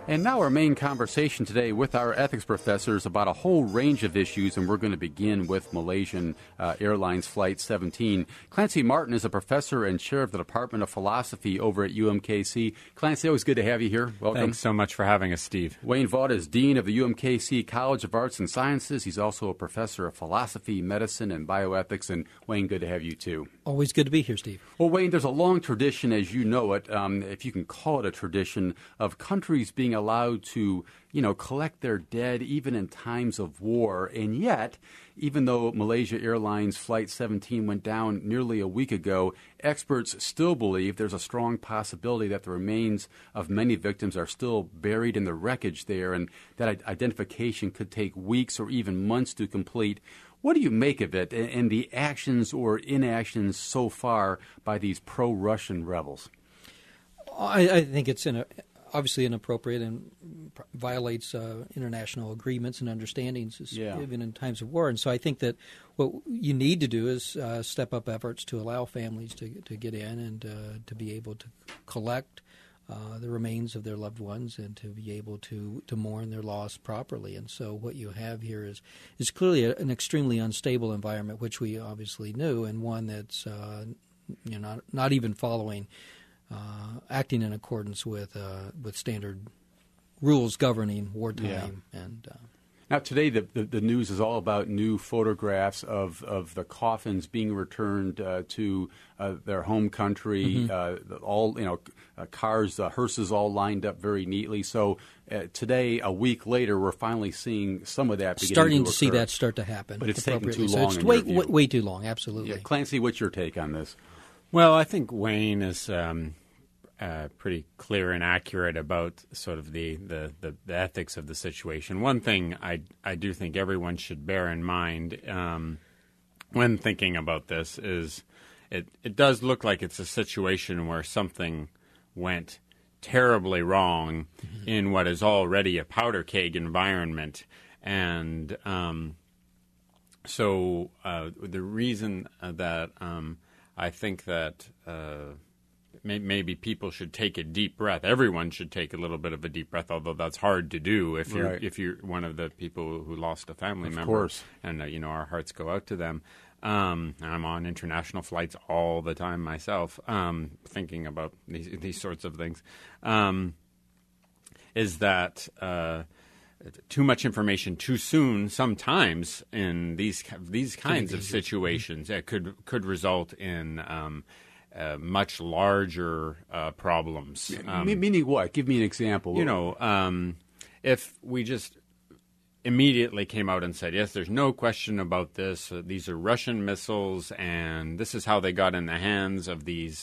And now our main conversation today with our ethics professors about a whole range of issues, and we're going to begin with Malaysian Airlines Flight 17. Clancy Martin is a professor and chair of the Department of Philosophy over at UMKC. Clancy, always good to have you here. Welcome. Thanks so much for having us, Steve. Wayne Vaught is Dean of the UMKC College of Arts and Sciences. He's also a professor of philosophy, medicine, and bioethics. And Wayne, good to have you too. Always good to be here, Steve. Well, Wayne, there's a long tradition, as you know it, if you can call it a tradition, of countries being allowed to, collect their dead even in times of war. And yet, even though Malaysia Airlines Flight 17 went down nearly a week ago, experts still believe there's a strong possibility that the remains of many victims are still buried in the wreckage there, and that identification could take weeks or even months to complete. What do you make of it and the actions or inactions so far by these pro-Russian rebels? I think it's obviously inappropriate and violates international agreements and understandings, even in times of war. And so I think that what you need to do is step up efforts to allow families to get in and to be able to collect the remains of their loved ones and to be able to mourn their loss properly. And so what you have here is clearly an extremely unstable environment, which we obviously knew, and one that's not even following, acting in accordance with standard rules governing wartime. Yeah. And now today the news is all about new photographs of the coffins being returned to their home country. Cars, hearses all lined up very neatly. So today, a week later, we're finally seeing some of that starting to see that start to happen. But it's taking too long. So it's way too long. Absolutely. Yeah. Clancy, what's your take on this? Well, I think Wayne is pretty clear and accurate about sort of the ethics of the situation. One thing I do think everyone should bear in mind when thinking about this is it does look like it's a situation where something went terribly wrong in what is already a powder keg environment. And so the reason that I think that maybe people should take a deep breath. Everyone should take a little bit of a deep breath, although that's hard to do if you're one of the people who lost a family member. Of course. And our hearts go out to them. And I'm on international flights all the time myself, thinking about these sorts of things. Is that too much information too soon sometimes in these kinds of situations could result in much larger problems. Meaning what? Give me an example. If we just immediately came out and said, yes, there's no question about this. These are Russian missiles, and this is how they got in the hands of these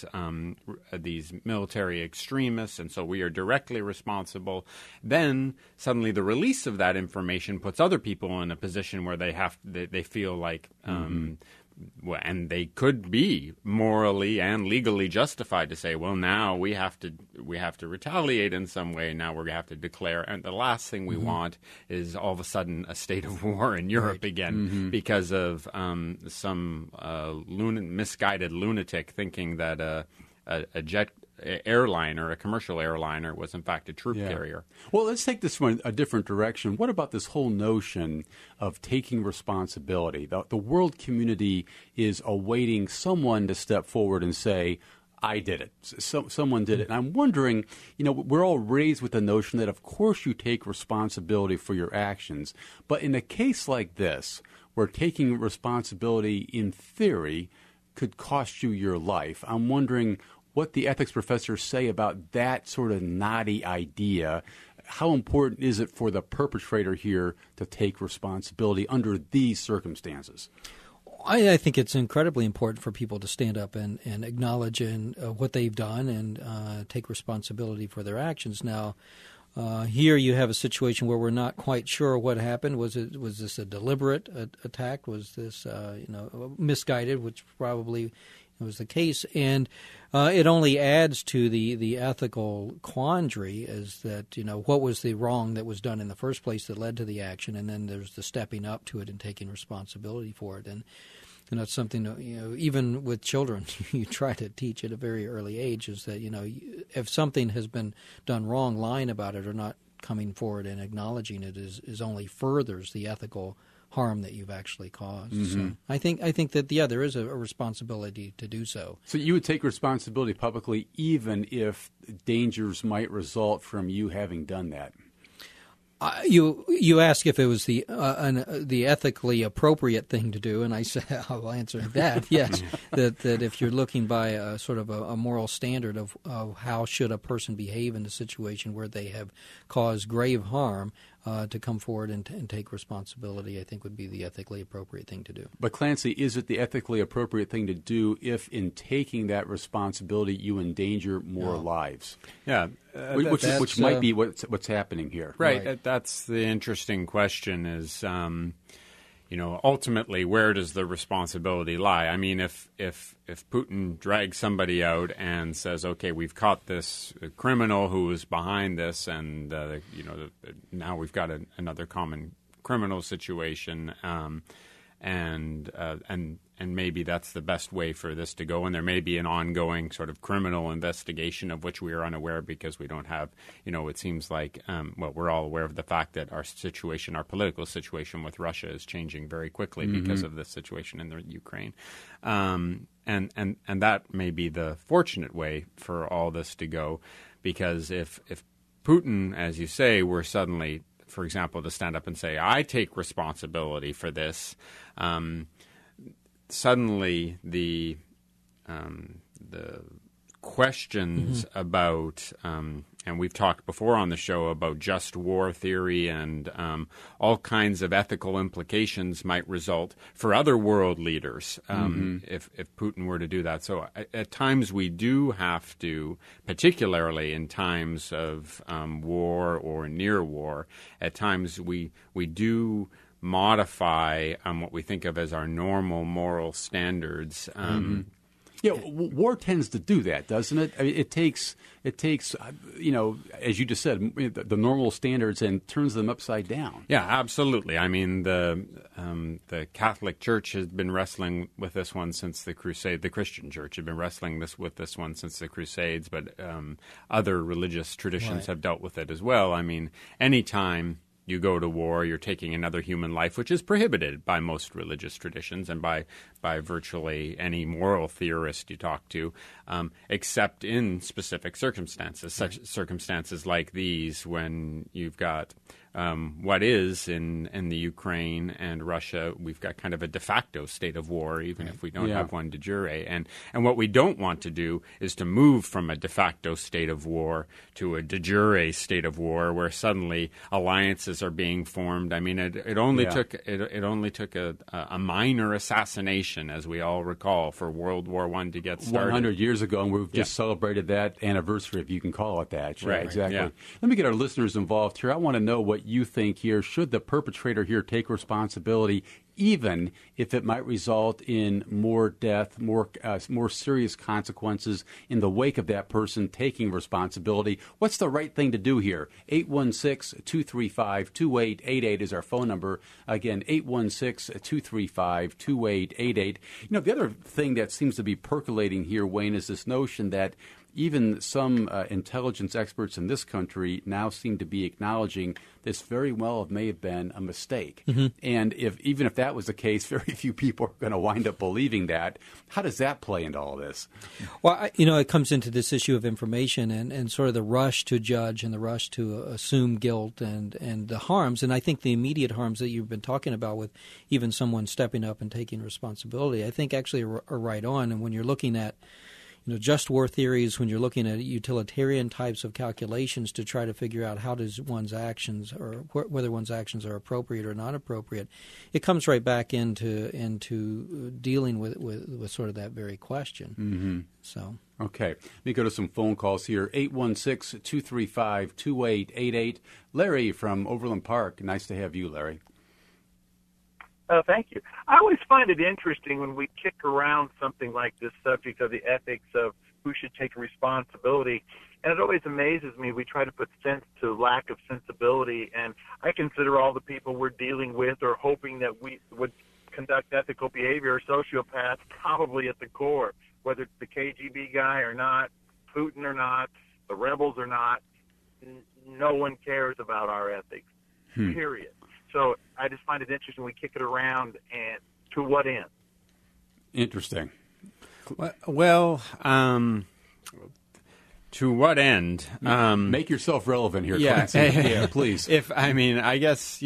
military extremists, and so we are directly responsible. Then suddenly the release of that information puts other people in a position where they feel like and they could be morally and legally justified to say, well, now we have to retaliate in some way. Now we have to declare. And the last thing we want is all of a sudden a state of war in Europe again because of some misguided lunatic thinking that a jet airliner, a commercial airliner, was in fact a troop carrier. Well, let's take this one a different direction. What about this whole notion of taking responsibility? The world community is awaiting someone to step forward and say, I did it. Someone did it. And I'm wondering, we're all raised with the notion that, of course, you take responsibility for your actions. But in a case like this, where taking responsibility in theory could cost you your life, I'm wondering what the ethics professors say about that sort of naughty idea. How important is it for the perpetrator here to take responsibility under these circumstances? I think it's incredibly important for people to stand up and acknowledge what they've done and take responsibility for their actions. Now, here you have a situation where we're not quite sure what happened. Was this a deliberate attack? Was this misguided, which probably was the case, and it only adds to the ethical quandary is that, what was the wrong that was done in the first place that led to the action, and then there's the stepping up to it and taking responsibility for it. And that's something that, even with children, you try to teach at a very early age is that, if something has been done wrong, lying about it or not coming forward and acknowledging it is only furthers the ethical harm that you've actually caused. Mm-hmm. So I think that there is a responsibility to do so. So you would take responsibility publicly even if dangers might result from you having done that. You ask if it was the ethically appropriate thing to do, and I say I'll answer that yes. that if you're looking by a sort of a moral standard of how should a person behave in a situation where they have caused grave harm, to come forward and take responsibility, I think would be the ethically appropriate thing to do. But Clancy, is it the ethically appropriate thing to do if in taking that responsibility you endanger more lives? Yeah. Which might be what's happening here. Right. That's the interesting question is, ultimately, where does the responsibility lie? I mean, if Putin drags somebody out and says, okay, we've caught this criminal who was behind this, and, now we've got another common criminal situation, and maybe that's the best way for this to go. And there may be an ongoing sort of criminal investigation of which we are unaware because we don't have, it seems like, we're all aware of the fact that our political situation with Russia is changing very quickly because of the situation in the Ukraine. And that may be the fortunate way for all this to go, because if Putin, as you say, were suddenly, for example, to stand up and say, I take responsibility for this, suddenly the questions about, and we've talked before on the show about just war theory and all kinds of ethical implications might result for other world leaders if Putin were to do that. So at times we do have to, particularly in times of war or near war, at times we do modify what we think of as our normal moral standards. Yeah, war tends to do that, doesn't it? I mean, it takes, as you just said, the normal standards and turns them upside down. Yeah, absolutely. I mean, the Catholic Church has been wrestling with this one since the Crusade. The Christian Church has been wrestling with this one since the Crusades, but other religious traditions have dealt with it as well. I mean, anytime you go to war, you're taking another human life, which is prohibited by most religious traditions and by virtually any moral theorist you talk to, except in specific circumstances, such circumstances like these when you've got what is in the Ukraine and Russia, we've got kind of a de facto state of war, even if we don't have one de jure. And what we don't want to do is to move from a de facto state of war to a de jure state of war where suddenly alliances are being formed. I mean, it only took a minor assassination, as we all recall, for World War I to get started. 100 years ago, and we've just celebrated that anniversary, if you can call it that. Sure, right, exactly. Yeah. Let me get our listeners involved here. I want to know what you think here. Should the perpetrator here take responsibility, even if it might result in more death, more serious consequences in the wake of that person taking responsibility? What's the right thing to do here? 816-235-2888 is our phone number. Again, 816-235-2888. The other thing that seems to be percolating here, Wayne, is this notion that even some intelligence experts in this country now seem to be acknowledging this very well may have been a mistake. And even if that was the case, very few people are going to wind up believing that. How does that play into all this? Well, it comes into this issue of information and sort of the rush to judge and the rush to assume guilt and the harms. And I think the immediate harms that you've been talking about with even someone stepping up and taking responsibility, I think actually are right on. And when you're looking at just war theories, when you're looking at utilitarian types of calculations to try to figure out how does one's actions or whether one's actions are appropriate or not appropriate, it comes right back into dealing with sort of that very question. So okay, let me go to some phone calls here. 816-235-2888. Larry from Overland Park. Nice to have you, Larry. Thank you. I always find it interesting when we kick around something like this subject of the ethics of who should take responsibility, and it always amazes me. We try to put sense to lack of sensibility, and I consider all the people we're dealing with or hoping that we would conduct ethical behavior are sociopaths probably at the core, whether it's the KGB guy or not, Putin or not, the rebels or not. no one cares about our ethics, period. So I just find it interesting we kick it around, and to what end? Interesting. Well, to what end? Make yourself relevant here, Clancy. Yeah, please. I guess,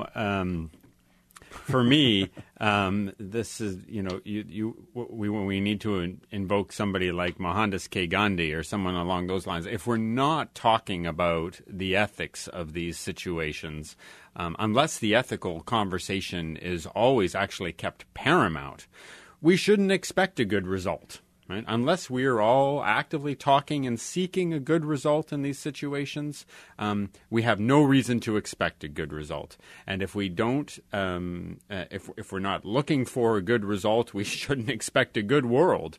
for me, this is, we need to invoke somebody like Mohandas K. Gandhi or someone along those lines. If we're not talking about the ethics of these situations, unless the ethical conversation is always actually kept paramount, we shouldn't expect a good result. Right? Unless we are all actively talking and seeking a good result in these situations, we have no reason to expect a good result. And if we don't, if we're not looking for a good result, we shouldn't expect a good world.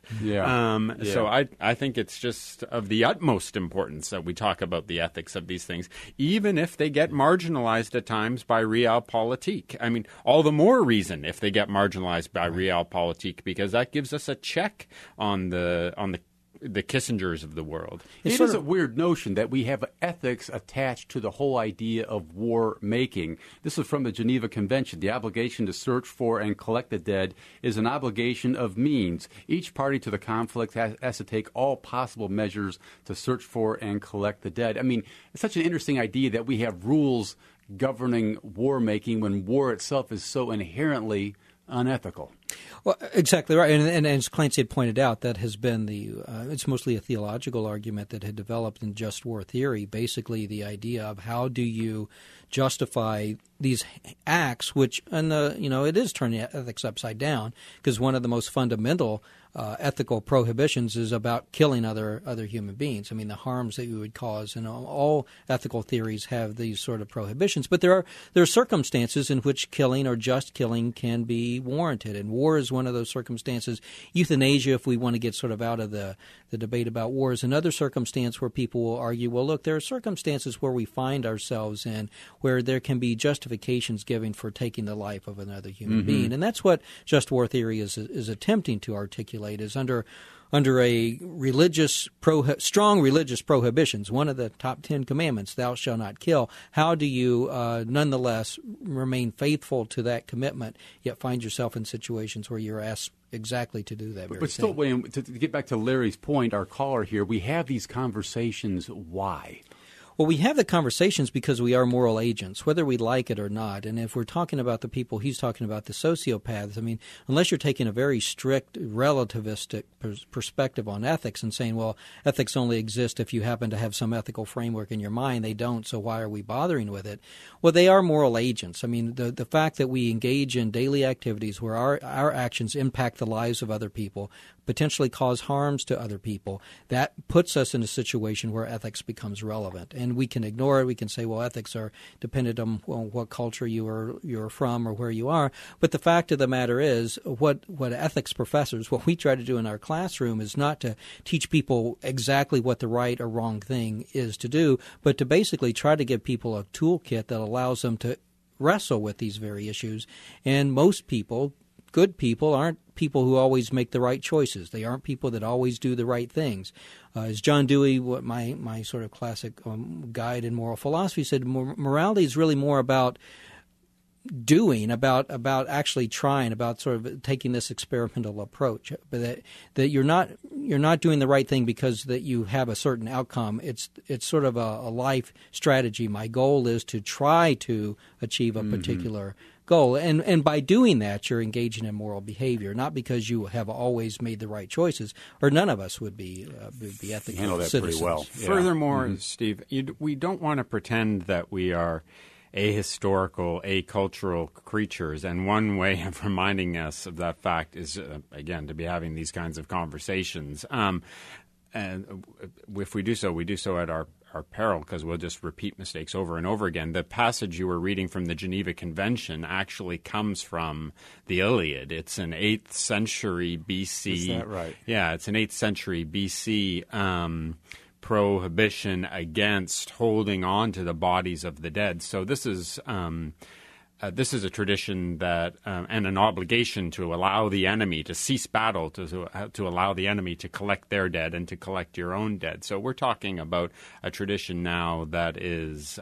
So I think it's just of the utmost importance that we talk about the ethics of these things, even if they get marginalized at times by realpolitik. I mean, all the more reason if they get marginalized by realpolitik, because that gives us a check on the Kissingers of the world. It is a weird notion that we have ethics attached to the whole idea of war making. This is from the Geneva Convention. The obligation to search for and collect the dead is an obligation of means. Each party to the conflict has to take all possible measures to search for and collect the dead. I mean, it's such an interesting idea that we have rules governing war making when war itself is so inherently unethical. Well, exactly right. And as Clancy had pointed out, that has been it's mostly a theological argument that had developed in just war theory, basically the idea of how do you justify these acts, which, it is turning ethics upside down, because one of the most fundamental ethical prohibitions is about killing other human beings. I mean, the harms that you would cause, and all ethical theories have these sort of prohibitions. But there are circumstances in which killing or just killing can be warranted, and war is one of those circumstances. Euthanasia, if we want to get sort of out of the debate about war, is another circumstance where people will argue, well, look, there are circumstances where we find ourselves in where there can be justifications given for taking the life of another human being, and that's what just war theory is attempting to articulate. Is under a strong religious prohibitions, one of the top 10 commandments, thou shalt not kill. How do you nonetheless remain faithful to that commitment, yet find yourself in situations where you're asked exactly to do that very thing? But still, William, to get back to Larry's point, our caller here, we have these conversations. Why? Well, we have the conversations because we are moral agents, whether we like it or not. And if we're talking about the people, he's talking about the sociopaths. I mean, unless you're taking a very strict relativistic perspective on ethics and saying, well, ethics only exist if you happen to have some ethical framework in your mind. They don't, so why are we bothering with it? Well, they are moral agents. I mean, the fact that we engage in daily activities where our actions impact the lives of other people, potentially cause harms to other people, that puts us in a situation where ethics becomes relevant. And we can ignore it. We can say, well, ethics are dependent on what culture you're from or where you are. But the fact of the matter is, what ethics professors, what we try to do in our classroom is not to teach people exactly what the right or wrong thing is to do, but to basically try to give people a toolkit that allows them to wrestle with these very issues. And most people, good people, aren't people who always make the right choices. They aren't people that always do the right things. As John Dewey, my sort of classic guide in moral philosophy, said, morality is really more about doing, about actually trying, about sort of taking this experimental approach. But that you're not doing the right thing because that you have a certain outcome. It's sort of a life strategy. My goal is to try to achieve a particular goal, and by doing that, you're engaging in moral behavior, not because you have always made the right choices, or none of us would be ethical handle that citizens. Pretty well. Yeah. Furthermore, Steve, we don't want to pretend that we are ahistorical, acultural creatures, and one way of reminding us of that fact is, again, to be having these kinds of conversations. And if we do so at our peril, because we'll just repeat mistakes over and over again. The passage you were reading from the Geneva Convention actually comes from the Iliad. It's an 8th century BC. Is that right? Yeah, it's an 8th century BC prohibition against holding on to the bodies of the dead. So this is this is a tradition that and an obligation to allow the enemy to cease battle, to allow the enemy to collect their dead and to collect your own dead. So we're talking about a tradition now that is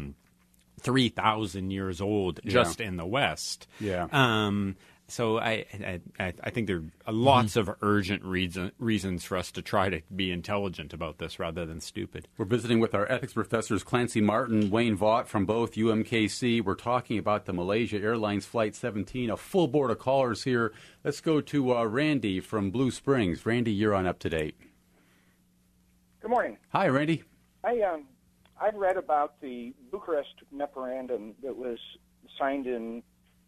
3,000 years old just in the West. Yeah. So I think there are lots of urgent reasons for us to try to be intelligent about this rather than stupid. We're visiting with our ethics professors Clancy Martin, Wayne Vaught from both UMKC. We're talking about the Malaysia Airlines Flight 17, a full board of callers here. Let's go to Randy from Blue Springs. Randy, you're on Up to Date. Good morning. Hi, Randy. I've read about the Bucharest Memorandum that was signed in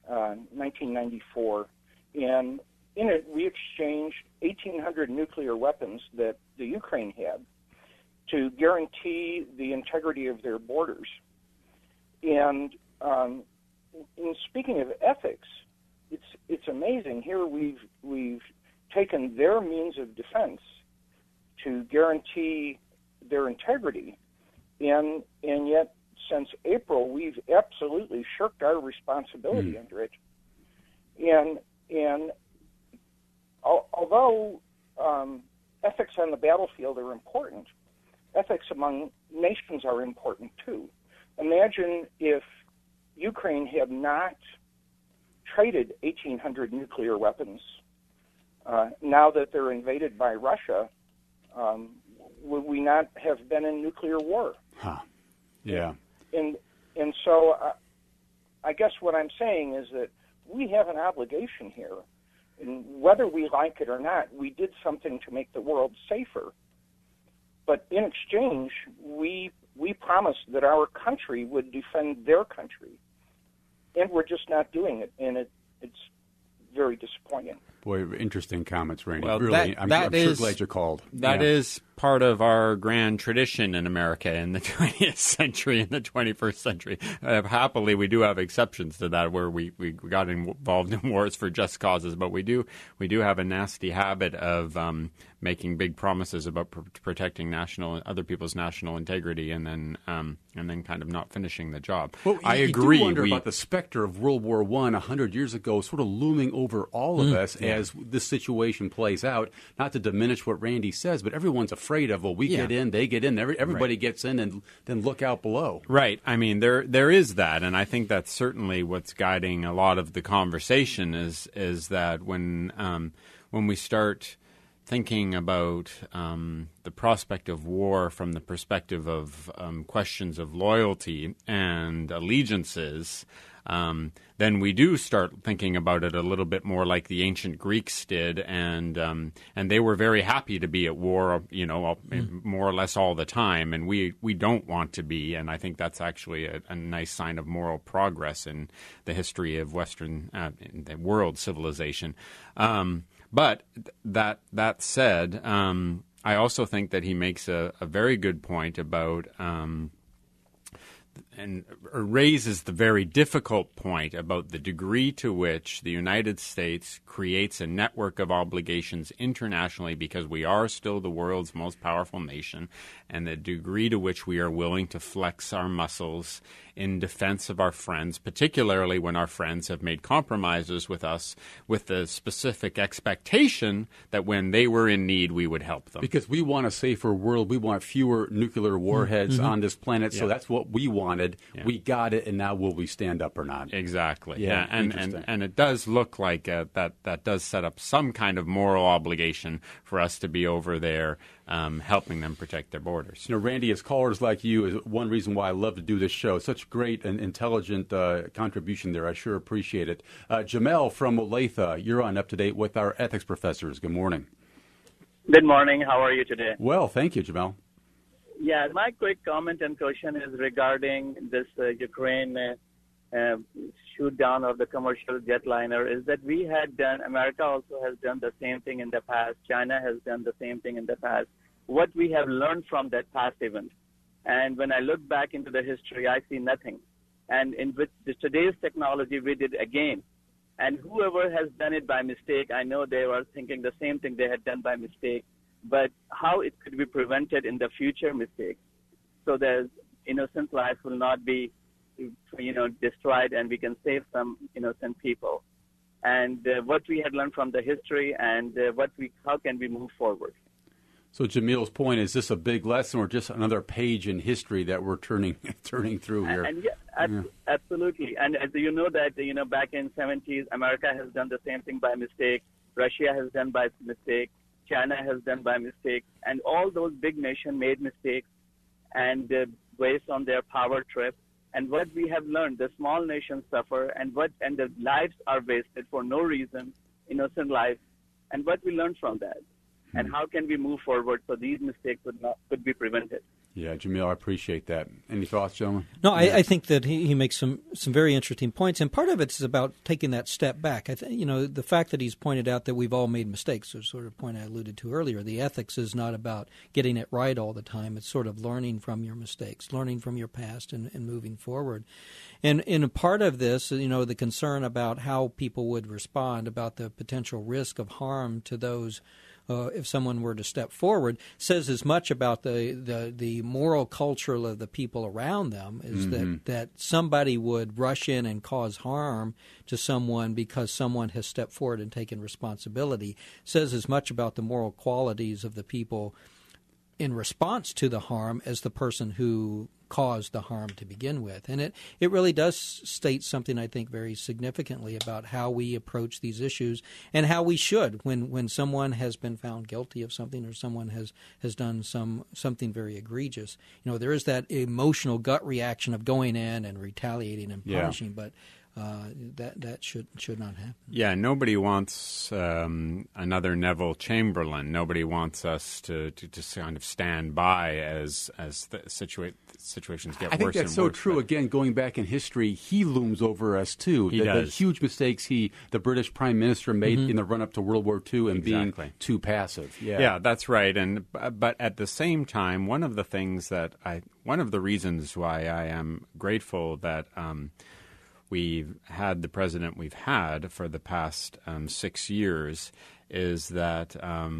1994, and in it we exchanged 1,800 nuclear weapons that the Ukraine had to guarantee the integrity of their borders. And in speaking of ethics, it's amazing. Here we've taken their means of defense to guarantee their integrity, and yet since April, we've absolutely shirked our responsibility under it. And although ethics on the battlefield are important, ethics among nations are important too. Imagine if Ukraine had not traded 1,800 nuclear weapons. Now that they're invaded by Russia, would we not have been in nuclear war? Huh. Yeah. And so I guess what I'm saying is that we have an obligation here, and whether we like it or not, we did something to make the world safer. But in exchange, we promised that our country would defend their country, and we're just not doing it, and it's very disappointing. Boy, interesting comments, Randy. Well, really, I'm sure glad you called. That is part of our grand tradition in America in the 20th century and the 21st century. Happily, we do have exceptions to that where we got involved in wars for just causes, but we do have a nasty habit of making big promises about protecting other people's national integrity and then kind of not finishing the job. Well, I agree. You do wonder about the specter of World War I 100 years ago sort of looming over all of us as this situation plays out. Not to diminish what Randy says, but everyone's afraid of, well, we get in, they get in, everybody gets in, and then look out below. Right. I mean, there is that, and I think that's certainly what's guiding a lot of the conversation is that when we start thinking about the prospect of war from the perspective of questions of loyalty and allegiances, then we do start thinking about it a little bit more like the ancient Greeks did, and they were very happy to be at war, more or less all the time, and we don't want to be, and I think that's actually a nice sign of moral progress in the history of Western in the world civilization. But that said, I also think that he makes a very good point about and raises the very difficult point about the degree to which the United States creates a network of obligations internationally because we are still the world's most powerful nation, and the degree to which we are willing to flex our muscles in defense of our friends, particularly when our friends have made compromises with us with the specific expectation that when they were in need, we would help them. Because we want a safer world. We want fewer nuclear warheads on this planet, so that's what we wanted. Yeah. We got it, and now will we stand up or not? Exactly. Yeah. And it does look like that does set up some kind of moral obligation for us to be over there helping them protect their borders. Randy, as callers like you, is one reason why I love to do this show. Such great and intelligent contribution there. I sure appreciate it. Jamel from Olathe, you're on Up to Date with our ethics professors. Good morning. Good morning. How are you today? Well, thank you, Jamel. Yeah, my quick comment and question is regarding this Ukraine shoot down of the commercial jetliner. Is that America also has done the same thing in the past. China has done the same thing in the past. What we have learned from that past event. And when I look back into the history, I see nothing. And with today's technology, we did again. And whoever has done it by mistake, I know they were thinking the same thing they had done by mistake. But how it could be prevented in the future mistakes, so that innocent life will not be destroyed, and we can save some innocent people. And what we had learned from the history, and how can we move forward? So Jamil's point, is this a big lesson or just another page in history that we're turning through here? Absolutely. And as you know that, back in 70s, America has done the same thing by mistake. Russia has done by mistake. China has done by mistake. And all those big nations made mistakes and based on their power trip. And what we have learned, the small nations suffer, and the lives are wasted for no reason, innocent lives. And what we learned from that. And how can we move forward so these mistakes could be prevented? Yeah, Jamil, I appreciate that. Any thoughts, gentlemen? No, I think that he makes some very interesting points, and part of it is about taking that step back. I think the fact that he's pointed out that we've all made mistakes, is sort of a point I alluded to earlier. The ethics is not about getting it right all the time. It's sort of learning from your mistakes, learning from your past, and moving forward. And in a part of this, the concern about how people would respond, about the potential risk of harm to those. If someone were to step forward, says as much about the moral culture of the people around them, is that somebody would rush in and cause harm to someone because someone has stepped forward and taken responsibility, says as much about the moral qualities of the people in response to the harm as the person who caused the harm to begin with. And it really does state something, I think, very significantly about how we approach these issues and how we should when someone has been found guilty of something or someone has done something very egregious. There is that emotional gut reaction of going in and retaliating and punishing, but that should not happen. Yeah, nobody wants another Neville Chamberlain. Nobody wants us to just kind of stand by as the situations get worse. I think that's so true. Again, going back in history, he looms over us too. The huge mistakes the British Prime Minister made in the run up to World War II and being too passive. Yeah, that's right. But at the same time, one of the reasons why I am grateful that we've had the president we've had for the past 6 years is that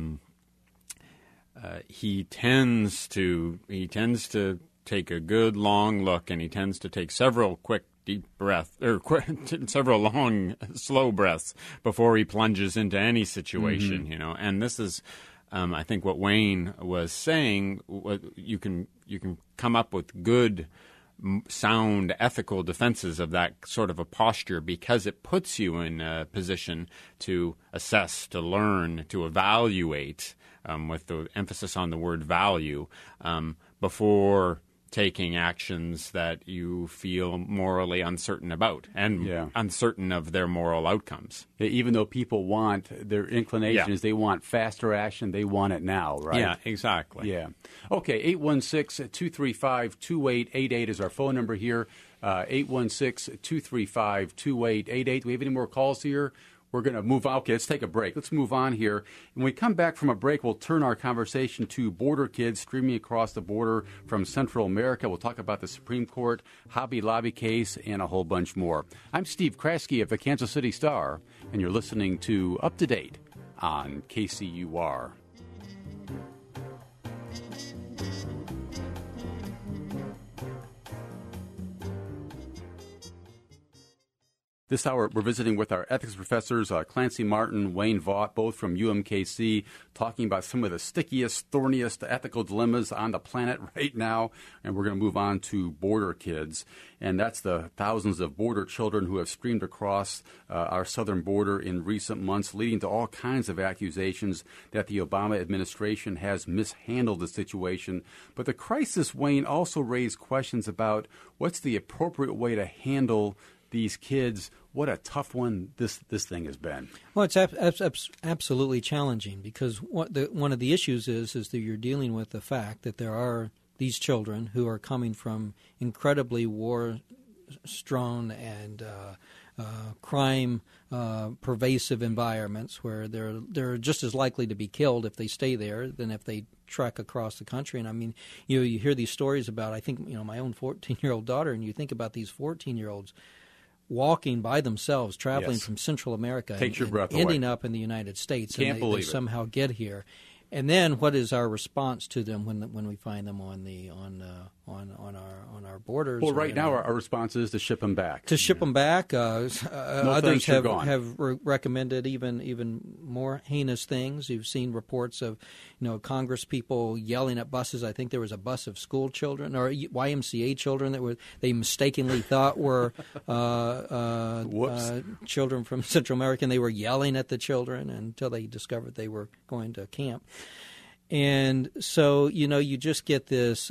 he tends to take a good long look, and he tends to take several quick deep breaths or several long slow breaths before he plunges into any situation. And this is I think what Wayne was saying. You can come up with good, sound ethical defenses of that sort of a posture because it puts you in a position to assess, to learn, to evaluate, with the emphasis on the word value, before taking actions that you feel morally uncertain about and uncertain of their moral outcomes. Yeah, even though people want, their inclination is they want faster action, they want it now, right? Yeah, exactly. Yeah. Okay, 816-235-2888 is our phone number here. 816-235-2888. Do we have any more calls here? We're going to move on. Okay, let's take a break. Let's move on here. When we come back from a break, we'll turn our conversation to border kids streaming across the border from Central America. We'll talk about the Supreme Court, Hobby Lobby case, and a whole bunch more. I'm Steve Kraske of the Kansas City Star, and you're listening to Up to Date on KCUR. This hour, we're visiting with our ethics professors, Clancy Martin, Wayne Vaught, both from UMKC, talking about some of the stickiest, thorniest ethical dilemmas on the planet right now. And we're going to move on to border kids. And that's the thousands of border children who have streamed across our southern border in recent months, leading to all kinds of accusations that the Obama administration has mishandled the situation. But the crisis, Wayne, also raised questions about what's the appropriate way to handle these kids. What a tough one this thing has been. Well, it's absolutely challenging because one of the issues is that you're dealing with the fact that there are these children who are coming from incredibly war-strewn and crime pervasive environments where they're just as likely to be killed if they stay there than if they trek across the country. And I mean, you hear these stories about, I think, my own 14-year-old daughter, and you think about these 14-year-olds walking by themselves, traveling from Central America, Takes your breath ending away. up in the United States, Can't and believe they somehow get here. And then, what is our response to them when we find them on our borders? Well, right now our response is to ship them back. To ship them back. Others have recommended even more heinous things. You've seen reports of, Congress people yelling at buses. I think there was a bus of school children or YMCA children that they mistakenly thought were children from Central America. And they were yelling at the children until they discovered they were going to camp. And so, you just get this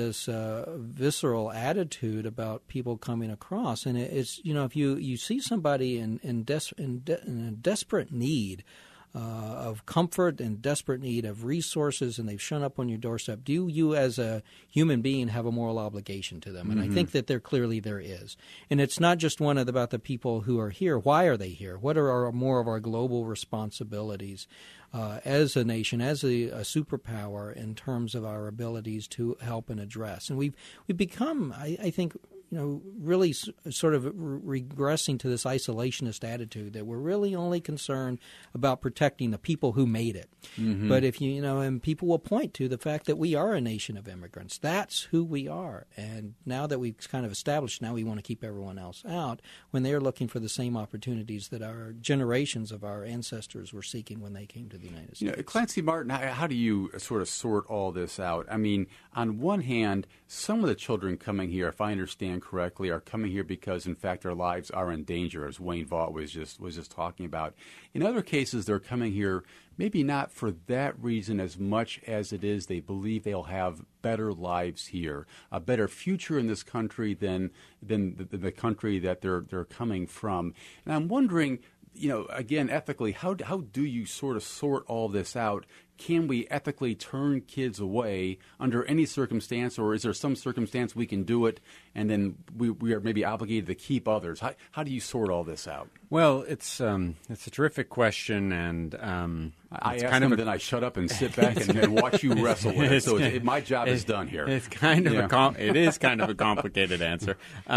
visceral attitude about people coming across, and it's if you see somebody in a desperate need of comfort and desperate need of resources, and they've shown up on your doorstep, do you as a human being have a moral obligation to them? And I think that there is. And it's not just about the people who are here. Why are they here? What are more of our global responsibilities as a nation, as a superpower in terms of our abilities to help and address? And we've become, I think, really sort of regressing to this isolationist attitude that we're really only concerned about protecting the people who made it. But if and people will point to the fact that we are a nation of immigrants. That's who we are. And now that we've kind of established, now we want to keep everyone else out when they're looking for the same opportunities that our generations of our ancestors were seeking when they came to the United States. Clancy Martin, how do you sort of sort all this out? I mean, on one hand, some of the children coming here, if I understand correctly, are coming here because, in fact, their lives are in danger, as Wayne Vaught was just talking about. In other cases, they're coming here maybe not for that reason as much as it is they believe they'll have better lives here, a better future in this country than the country that they're coming from. And I'm wondering, again, ethically, how do you sort of sort all this out? Can we ethically turn kids away under any circumstance, or is there some circumstance we can do it and then we are maybe obligated to keep others? How do you sort all this out? Well, it's a terrific question, and I ask them, then I shut up and sit back and watch you wrestle with it. So my job is done here. It's kind of it is kind of a complicated answer.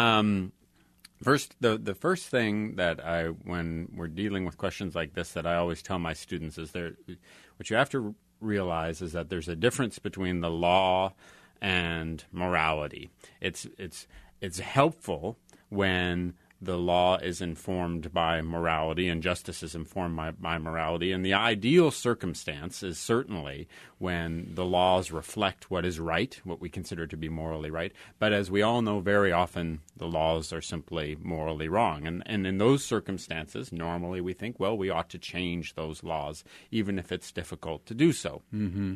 First, the first thing that when we're dealing with questions like this, that I always tell my students is what you have to realize is that there's a difference between the law and morality. It's helpful when the law is informed by morality and justice is informed by morality. And the ideal circumstance is certainly when the laws reflect what is right, what we consider to be morally right. But as we all know, very often the laws are simply morally wrong. And in those circumstances, normally we think, well, we ought to change those laws, even if it's difficult to do so.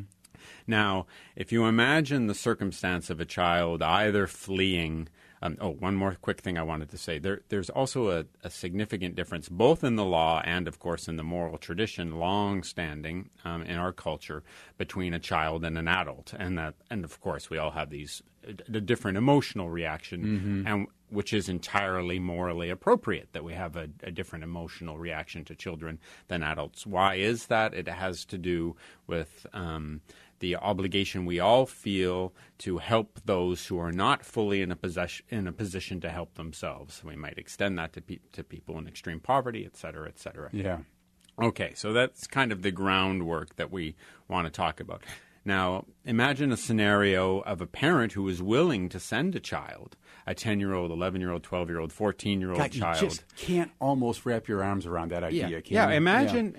Now, if you imagine the circumstance of a child either fleeing one more quick thing I wanted to say. There's also a significant difference, both in the law and, of course, in the moral tradition, long-standing in our culture, between a child and an adult. And of course, we all have a different emotional reaction, and which is entirely morally appropriate, that we have a different emotional reaction to children than adults. Why is that? It has to do with the obligation we all feel to help those who are not fully in a position to help themselves. We might extend that to people in extreme poverty, et cetera, et cetera. Yeah. Okay, so that's kind of the groundwork that we want to talk about. Now, imagine a scenario of a parent who is willing to send a child, a 10-year-old, 11-year-old, 12-year-old, 14-year-old child. You just can't almost wrap your arms around that idea, can you? Imagine,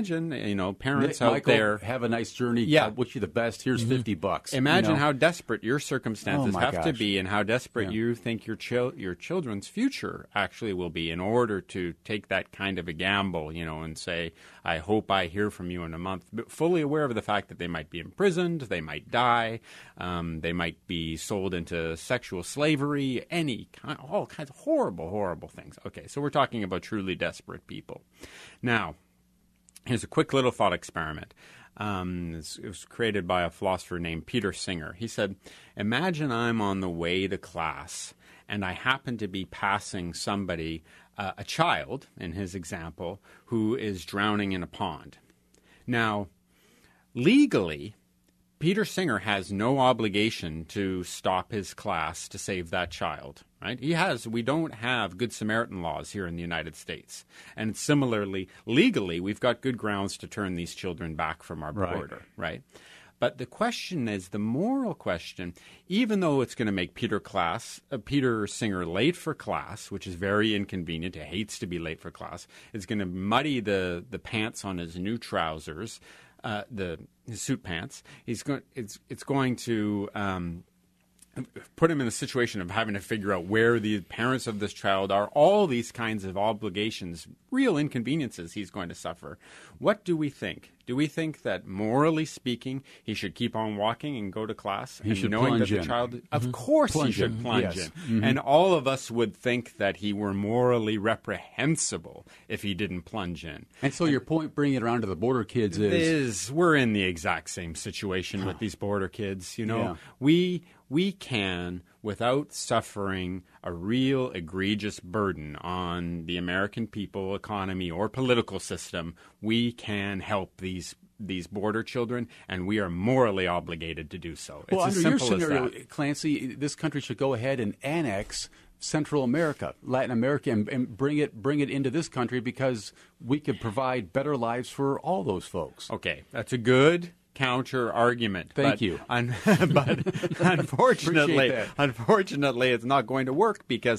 parents out there. Have a nice journey. Yeah. Wish you the best. Here's $50. Imagine how desperate your circumstances have to be, and how desperate you think your children's future actually will be in order to take that kind of a gamble, and say, I hope I hear from you in a month, but fully aware of the fact that they might be imprisoned, they might die, they might be sold into sexual slavery, all kinds of horrible, horrible things. Okay, so we're talking about truly desperate people. Now, here's a quick little thought experiment. It was created by a philosopher named Peter Singer. He said, imagine I'm on the way to class, and I happen to be passing somebody, a child, in his example, who is drowning in a pond. Now, legally, Peter Singer has no obligation to stop his class to save that child, right? We don't have Good Samaritan laws here in the United States. And similarly, legally, we've got good grounds to turn these children back from our border, right? But the question is, the moral question, even though it's going to make Peter Singer late for class, which is very inconvenient, he hates to be late for class, it's going to muddy the pants on his new trousers, his suit pants. It's going to put him in a situation of having to figure out where the parents of this child are, all these kinds of obligations, real inconveniences he's going to suffer. What do we think? Do we think that, morally speaking, he should keep on walking and go to class? He should plunge in. Of course he should plunge in. Mm-hmm. And all of us would think that he were morally reprehensible if he didn't plunge in. And so your point, bringing it around to the border kids is we're in the exact same situation with these border kids. You know, we can, without suffering a real egregious burden on the American people, economy, or political system, we can help these border children, and we are morally obligated to do so. It's as simple under your scenario, as that. Clancy, this country should go ahead and annex Central America, Latin America, and bring it into this country, because we could provide better lives for all those folks. Okay, that's a good counter argument. Thank you. But unfortunately, it's not going to work, because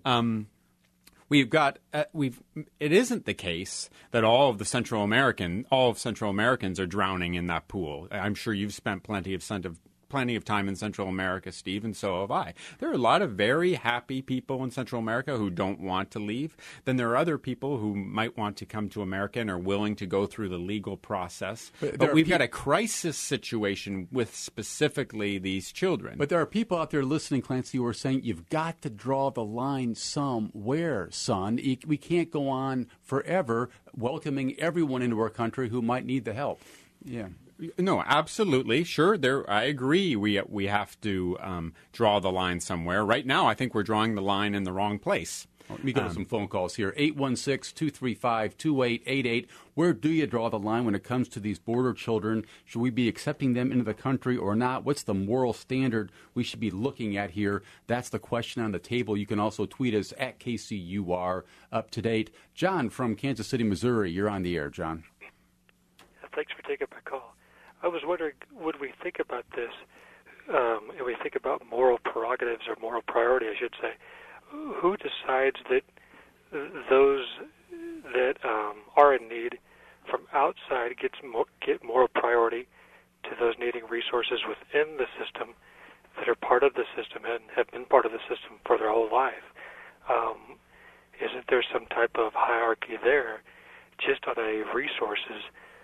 it isn't the case that all of Central Americans are drowning in that pool. I'm sure you've spent plenty of time in Central America, Steve, and so have I. There are a lot of very happy people in Central America who don't want to leave. Then there are other people who might want to come to America and are willing to go through the legal process. But we've got a crisis situation with specifically these children. But there are people out there listening, Clancy, who are saying, you've got to draw the line somewhere, son. We can't go on forever welcoming everyone into our country who might need the help. Yeah. No, absolutely. Sure, I agree. We have to draw the line somewhere. Right now, I think we're drawing the line in the wrong place. Let me go to some phone calls here. 816-235-2888. Where do you draw the line when it comes to these border children? Should we be accepting them into the country or not? What's the moral standard we should be looking at here? That's the question on the table. You can also tweet us at KCUR Up to Date. John from Kansas City, Missouri. You're on the air, John. Thanks for taking my call. I was wondering, would we think about this, if we think about moral prerogatives or moral priority, I should say, who decides that those that are in need from outside get moral priority to those needing resources within the system that are part of the system and have been part of the system for their whole life? Isn't there some type of hierarchy there, just on a resources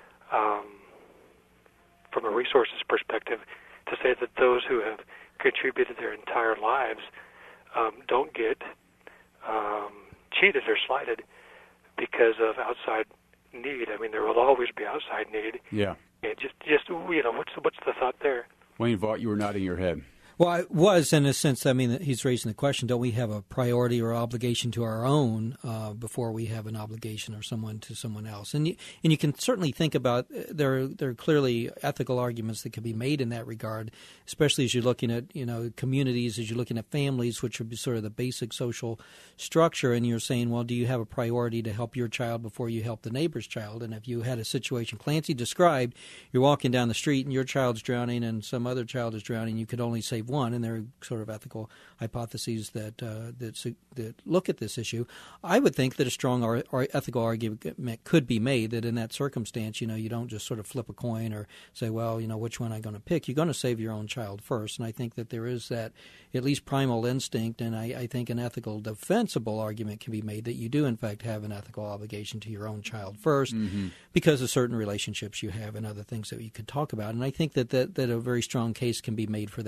from a resources perspective, to say that those who have contributed their entire lives don't get cheated or slighted because of outside need? I mean, there will always be outside need. Yeah. And just what's the thought there? Wayne Vaught, you were nodding your head. Well, I was, in a sense. I mean, he's raising the question: don't we have a priority or obligation to our own before we have an obligation or someone to someone else? And you can certainly think about there are clearly ethical arguments that can be made in that regard, especially as you're looking at communities, as you're looking at families, which would be sort of the basic social structure. And you're saying, well, do you have a priority to help your child before you help the neighbor's child? And if you had a situation Clancy described, you're walking down the street and your child's drowning and some other child is drowning, you could only save one, and there are sort of ethical hypotheses that look at this issue. I would think that a strong ethical argument could be made that in that circumstance, you don't just sort of flip a coin or say, well, which one am I going to pick? You're going to save your own child first, and I think that there is that at least primal instinct, and I think an ethical defensible argument can be made that you do in fact have an ethical obligation to your own child first because of certain relationships you have and other things that you could talk about. And I think that a very strong case can be made for that as well.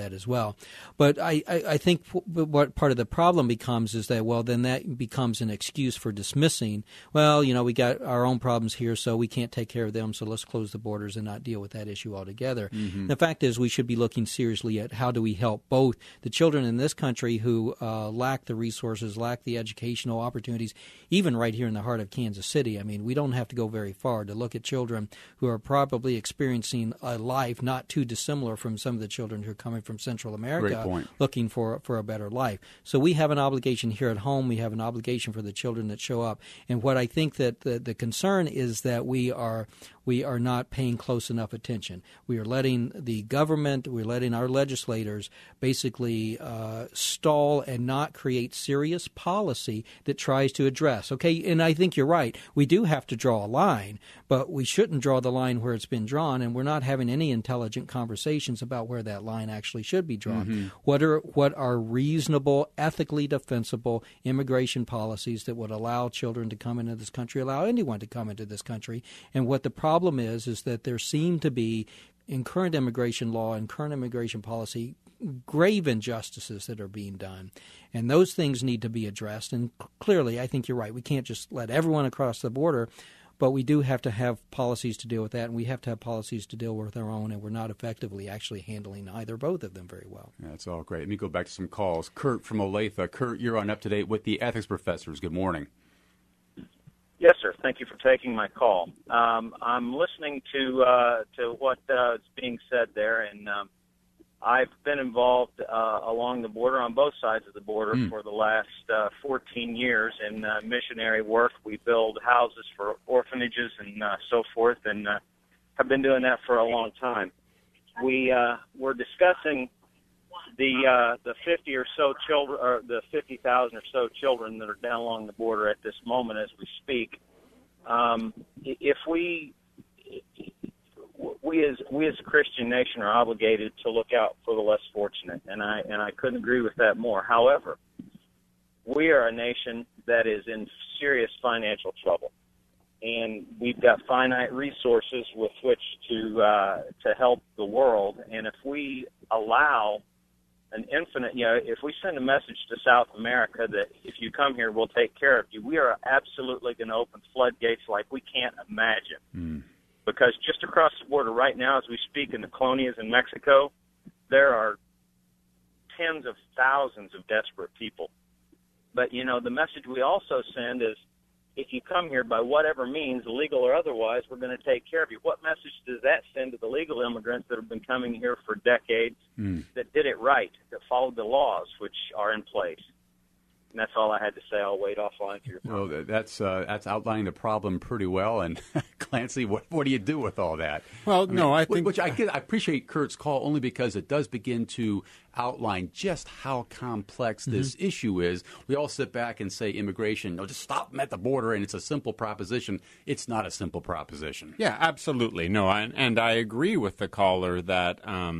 well. But I think what part of the problem becomes is that, well, then that becomes an excuse for dismissing, well, we got our own problems here, so we can't take care of them, so let's close the borders and not deal with that issue altogether. Mm-hmm. The fact is we should be looking seriously at how do we help both the children in this country who lack the resources, lack the educational opportunities, even right here in the heart of Kansas City. I mean, we don't have to go very far to look at children who are probably experiencing a life not too dissimilar from some of the children who are coming from Central America looking for a better life. So we have an obligation here at home. We have an obligation for the children that show up. And what I think that the concern is that we are not paying close enough attention. We are letting the government, we're letting our legislators basically stall and not create serious policy that tries to address. Okay, and I think you're right. We do have to draw a line, but we shouldn't draw the line where it's been drawn, and we're not having any intelligent conversations about where that line actually should be drawn. Mm-hmm. What are reasonable, ethically defensible immigration policies that would allow children to come into this country, allow anyone to come into this country, and what the problem is that there seem to be, in current immigration law and current immigration policy, grave injustices that are being done. And those things need to be addressed. And clearly, I think you're right. We can't just let everyone across the border, but we do have to have policies to deal with that, and we have to have policies to deal with our own, and we're not effectively actually handling either or both of them very well. Yeah, that's all great. Let me go back to some calls. Kurt from Olathe. Kurt, you're on Up to Date with the Ethics Professors. Good morning. Yes, sir. Thank you for taking my call. I'm listening to what is being said there, and I've been involved along the border, on both sides of the border, for the last 14 years in missionary work. We build houses for orphanages and so forth, and have been doing that for a long time. We're discussing the 50 or so children, or the 50,000 or so children that are down along the border at this moment as we speak. If we as a Christian nation are obligated to look out for the less fortunate, and I couldn't agree with that more. However, we are a nation that is in serious financial trouble, and we've got finite resources with which to help the world. And if we allow an infinite, if we send a message to South America that if you come here, we'll take care of you, we are absolutely going to open floodgates like we can't imagine. Because just across the border right now, as we speak, in the colonias in Mexico, there are tens of thousands of desperate people. But, the message we also send is, if you come here by whatever means, legal or otherwise, we're going to take care of you. What message does that send to the legal immigrants that have been coming here for decades, that did it right, that followed the laws which are in place? And that's all I had to say. I'll wait offline for your comment. Well, that's outlining the problem pretty well. And Clancy, what do you do with all that? Well, I think I appreciate Kurt's call only because it does begin to outline just how complex this issue is. We all sit back and say immigration, just stop them at the border, and it's a simple proposition. It's not a simple proposition. Yeah, absolutely. No, and I agree with the caller that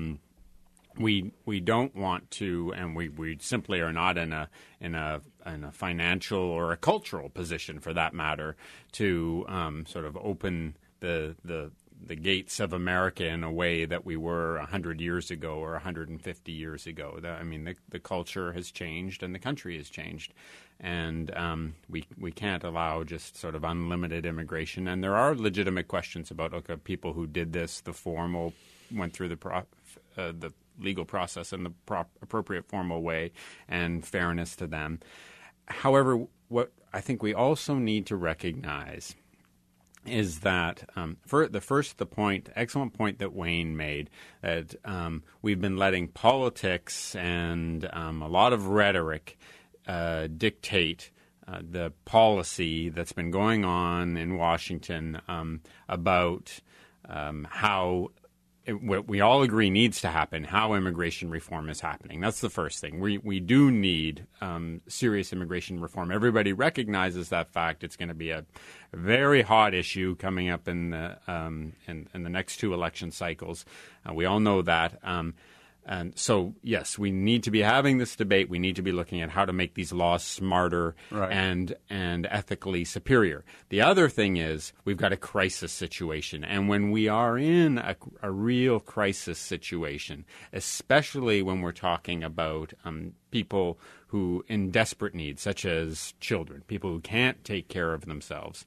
we don't want to, and we simply are not in a financial or a cultural position, for that matter, to sort of open the gates of America in a way that we were 100 years ago or 150 years ago. The culture has changed and the country has changed, and we can't allow just sort of unlimited immigration. And there are legitimate questions about people who did this went through the legal process in the appropriate formal way, and fairness to them. However, what I think we also need to recognize is that excellent point that Wayne made, that we've been letting politics and a lot of rhetoric dictate the policy that's been going on in Washington about how what we all agree needs to happen, how immigration reform is happening. That's the first thing. We do need serious immigration reform. Everybody recognizes that fact. It's going to be a very hot issue coming up in the next two election cycles. We all know that. And so, yes, we need to be having this debate. We need to be looking at how to make these laws smarter and ethically superior. The other thing is we've got a crisis situation. And when we are in a real crisis situation, especially when we're talking about people who in desperate need, such as children, people who can't take care of themselves,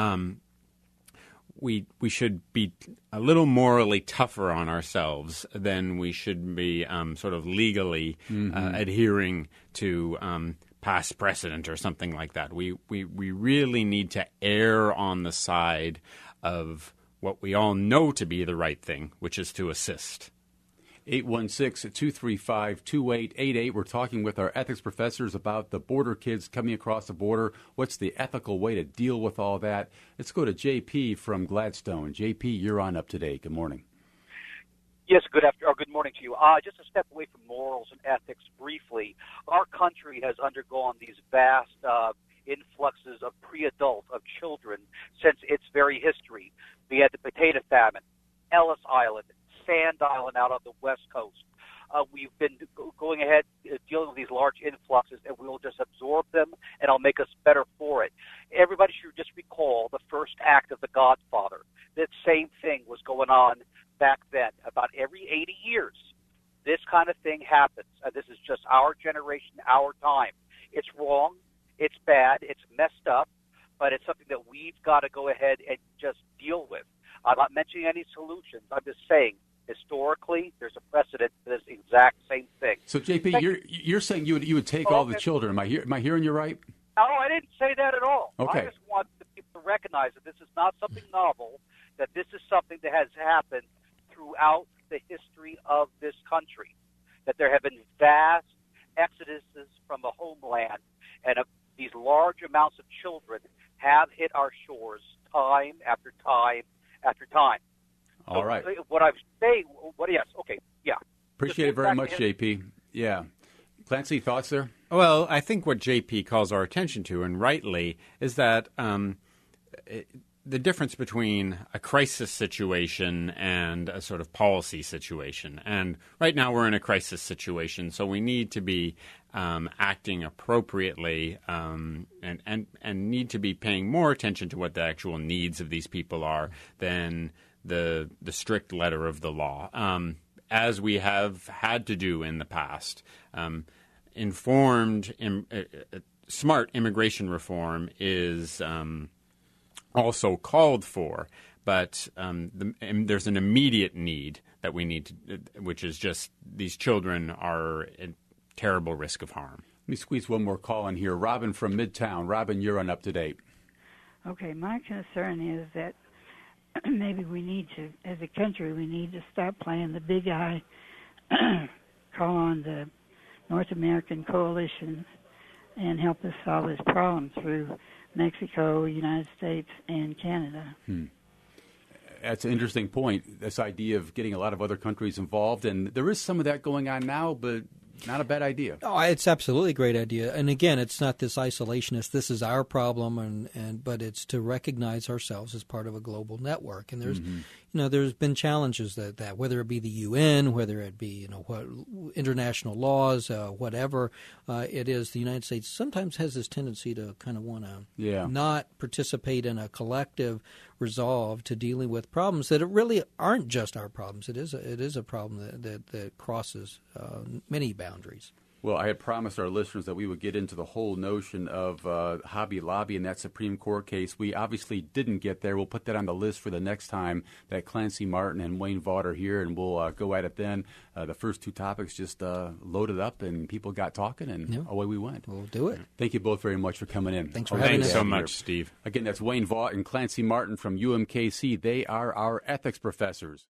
we should be a little morally tougher on ourselves than we should be sort of legally adhering to past precedent or something like that. We really need to err on the side of what we all know to be the right thing, which is to assist. 816-235-2888. We're talking with our ethics professors about the border kids coming across the border. What's the ethical way to deal with all that? Let's go to JP from Gladstone. JP, you're on Up to Date. Good morning. Yes, good morning to you. Just a step away from morals and ethics briefly. Our country has undergone these vast influxes of pre-adult, of children, since its very history. We had the potato famine, Ellis Island, Sand Island out on the West Coast. We've been going ahead dealing with these large influxes, and we'll just absorb them, and it'll make us better for it. Everybody should just recall the first act of The Godfather. That same thing was going on back then. About every 80 years, this kind of thing happens. This is just our generation, our time. It's wrong. It's bad. It's messed up. But it's something that we've got to go ahead and just deal with. I'm not mentioning any solutions. I'm just saying, historically, there's a precedent for this exact same thing. So, JP, you're saying you would take all the children. Am I hearing you right? No, I didn't say that at all. Okay. I just want the people to recognize that this is not something novel, that this is something that has happened throughout the history of this country, that there have been vast exoduses from the homeland, and these large amounts of children have hit our shores time after time after time. All right. What I'm saying, yes, okay, yeah. Appreciate it very much, JP. Yeah. Clancy, thoughts there? Well, I think what JP calls our attention to, and rightly, is that the difference between a crisis situation and a sort of policy situation. And right now we're in a crisis situation, so we need to be acting appropriately and need to be paying more attention to what the actual needs of these people are than the strict letter of the law, as we have had to do in the past. Smart immigration reform is also called for, but there's an immediate need that we need to, which is just these children are at terrible risk of harm. Let me squeeze one more call in here. Robin from Midtown. Robin, you're on Up to Date. Okay, my concern is that maybe we need to, as a country, we need to stop playing the big eye, call on the North American coalition and help us solve this problem through Mexico, United States, and Canada. That's an interesting point, this idea of getting a lot of other countries involved. And there is some of that going on now, but not a bad idea. Oh, it's absolutely a great idea. And again, it's not this isolationist, this is our problem, but it's to recognize ourselves as part of a global network. And there's there's been challenges that whether it be the UN, whether it be what international laws, whatever it is, the United States sometimes has this tendency to kind of want to not participate in a collective resolve to dealing with problems that really aren't just our problems. It is a problem that crosses many boundaries. Well, I had promised our listeners that we would get into the whole notion of Hobby Lobby and that Supreme Court case. We obviously didn't get there. We'll put that on the list for the next time that Clancy Martin and Wayne Vaught are here, and we'll go at it then. The first two topics just loaded up, and people got talking, and away we went. We'll do it. Thank you both very much for coming in. Thanks for having us. Thanks so much, Steve. Again, that's Wayne Vaught and Clancy Martin from UMKC. They are our ethics professors.